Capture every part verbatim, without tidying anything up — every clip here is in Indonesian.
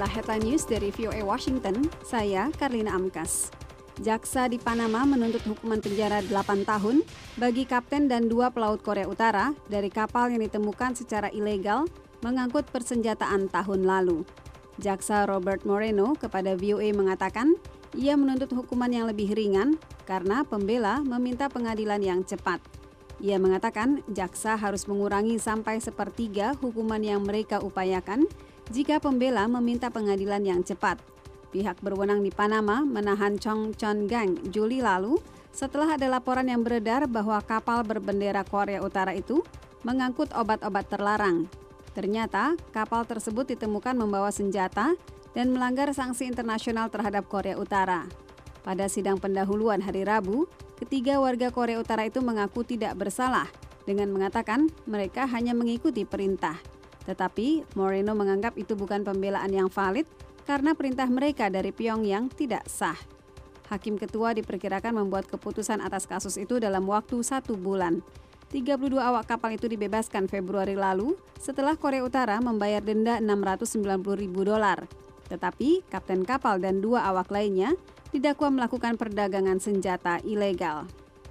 Inilah headline news dari V O A Washington, saya Karlina Amkas. Jaksa di Panama menuntut hukuman penjara delapan tahun bagi kapten dan dua pelaut Korea Utara dari kapal yang ditemukan secara ilegal mengangkut persenjataan tahun lalu. Jaksa Robert Moreno kepada V O A mengatakan ia menuntut hukuman yang lebih ringan karena pembela meminta pengadilan yang cepat. Ia mengatakan jaksa harus mengurangi sampai sepertiga hukuman yang mereka upayakan jika pembela meminta pengadilan yang cepat. Pihak berwenang di Panama menahan Chong Chon-gang Juli lalu setelah ada laporan yang beredar bahwa kapal berbendera Korea Utara itu mengangkut obat-obat terlarang. Ternyata kapal tersebut ditemukan membawa senjata dan melanggar sanksi internasional terhadap Korea Utara. Pada sidang pendahuluan hari Rabu, ketiga warga Korea Utara itu mengaku tidak bersalah dengan mengatakan mereka hanya mengikuti perintah. Tetapi Moreno menganggap itu bukan pembelaan yang valid karena perintah mereka dari Pyongyang tidak sah. Hakim ketua diperkirakan membuat keputusan atas kasus itu dalam waktu satu bulan. tiga puluh dua awak kapal itu dibebaskan Februari lalu setelah Korea Utara membayar denda enam ratus sembilan puluh ribu dolar. Tetapi kapten kapal dan dua awak lainnya didakwa melakukan perdagangan senjata ilegal.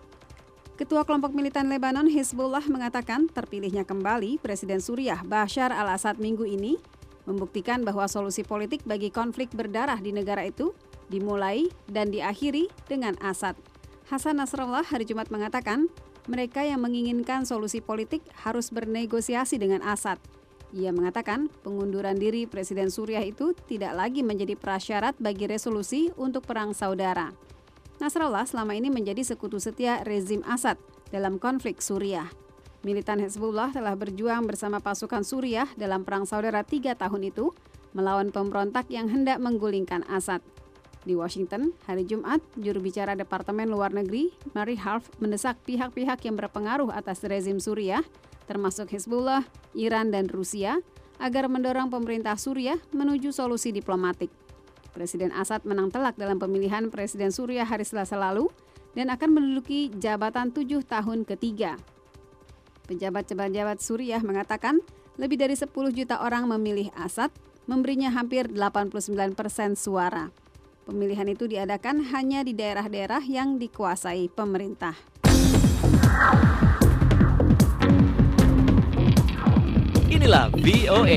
Ketua kelompok militan Lebanon Hizbullah mengatakan terpilihnya kembali Presiden Suriah Bashar al-Assad minggu ini membuktikan bahwa solusi politik bagi konflik berdarah di negara itu dimulai dan diakhiri dengan Assad. Hasan Nasrallah hari Jumat mengatakan mereka yang menginginkan solusi politik harus bernegosiasi dengan Assad. Ia mengatakan pengunduran diri Presiden Suriah itu tidak lagi menjadi prasyarat bagi resolusi untuk perang saudara. Nasrallah selama ini menjadi sekutu setia rezim Assad dalam konflik Suriah. Militan Hezbollah telah berjuang bersama pasukan Suriah dalam perang saudara tiga tahun itu melawan pemberontak yang hendak menggulingkan Assad. Di Washington, hari Jumat, juru bicara Departemen Luar Negeri, Mary Harf, mendesak pihak-pihak yang berpengaruh atas rezim Suriah, termasuk Hezbollah, Iran, dan Rusia, agar mendorong pemerintah Suriah menuju solusi diplomatik. Presiden Assad menang telak dalam pemilihan Presiden Suriah hari Selasa lalu dan akan menduduki jabatan tujuh tahun ketiga. Pejabat-pejabat Suriah mengatakan lebih dari sepuluh juta orang memilih Assad, memberinya hampir delapan puluh sembilan persen suara. Pemilihan itu diadakan hanya di daerah-daerah yang dikuasai pemerintah. Inilah V O A.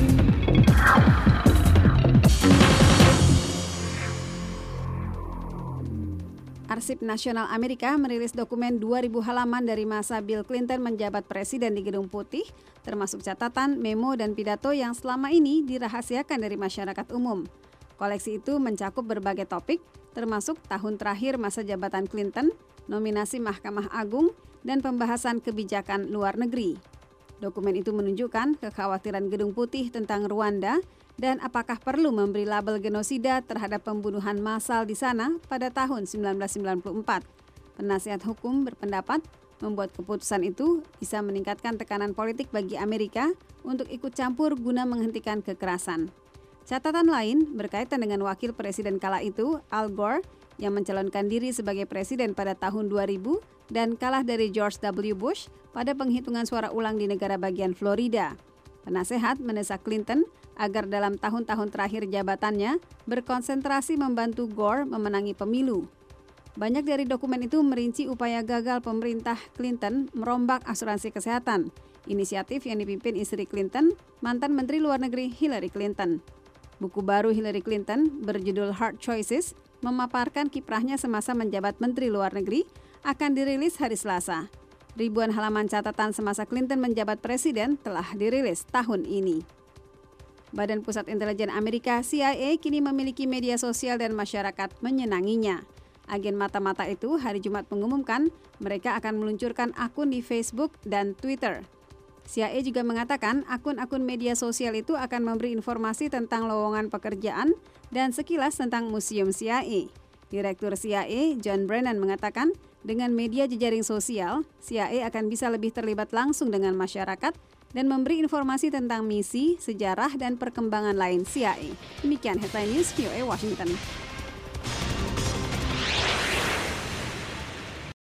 Arsip Nasional Amerika merilis dokumen dua ribu halaman dari masa Bill Clinton menjabat presiden di Gedung Putih, termasuk catatan, memo, dan pidato yang selama ini dirahasiakan dari masyarakat umum. Koleksi itu mencakup berbagai topik, termasuk tahun terakhir masa jabatan Clinton, nominasi Mahkamah Agung, dan pembahasan kebijakan luar negeri. Dokumen itu menunjukkan kekhawatiran Gedung Putih tentang Rwanda dan apakah perlu memberi label genosida terhadap pembunuhan massal di sana pada tahun seribu sembilan ratus sembilan puluh empat. Penasihat hukum berpendapat membuat keputusan itu bisa meningkatkan tekanan politik bagi Amerika untuk ikut campur guna menghentikan kekerasan. Catatan lain berkaitan dengan wakil presiden kala itu, Al Gore, yang mencalonkan diri sebagai presiden pada tahun dua ribu dan kalah dari George W. Bush pada penghitungan suara ulang di negara bagian Florida. Penasehat mendesak Clinton agar dalam tahun-tahun terakhir jabatannya berkonsentrasi membantu Gore memenangi pemilu. Banyak dari dokumen itu merinci upaya gagal pemerintah Clinton merombak asuransi kesehatan, inisiatif yang dipimpin istri Clinton, mantan Menteri Luar Negeri Hillary Clinton. Buku baru Hillary Clinton berjudul Hard Choices memaparkan kiprahnya semasa menjabat Menteri Luar Negeri akan dirilis hari Selasa. Ribuan halaman catatan semasa Clinton menjabat presiden telah dirilis tahun ini. Badan Pusat Intelijen Amerika C I A kini memiliki media sosial dan masyarakat menyenanginya. Agen mata-mata itu hari Jumat mengumumkan mereka akan meluncurkan akun di Facebook dan Twitter. C I A juga mengatakan akun-akun media sosial itu akan memberi informasi tentang lowongan pekerjaan dan sekilas tentang museum C I A. Direktur C I A John Brennan mengatakan dengan media jejaring sosial, C I A akan bisa lebih terlibat langsung dengan masyarakat dan memberi informasi tentang misi, sejarah, dan perkembangan lain C I A. Demikian headline news V O A Washington.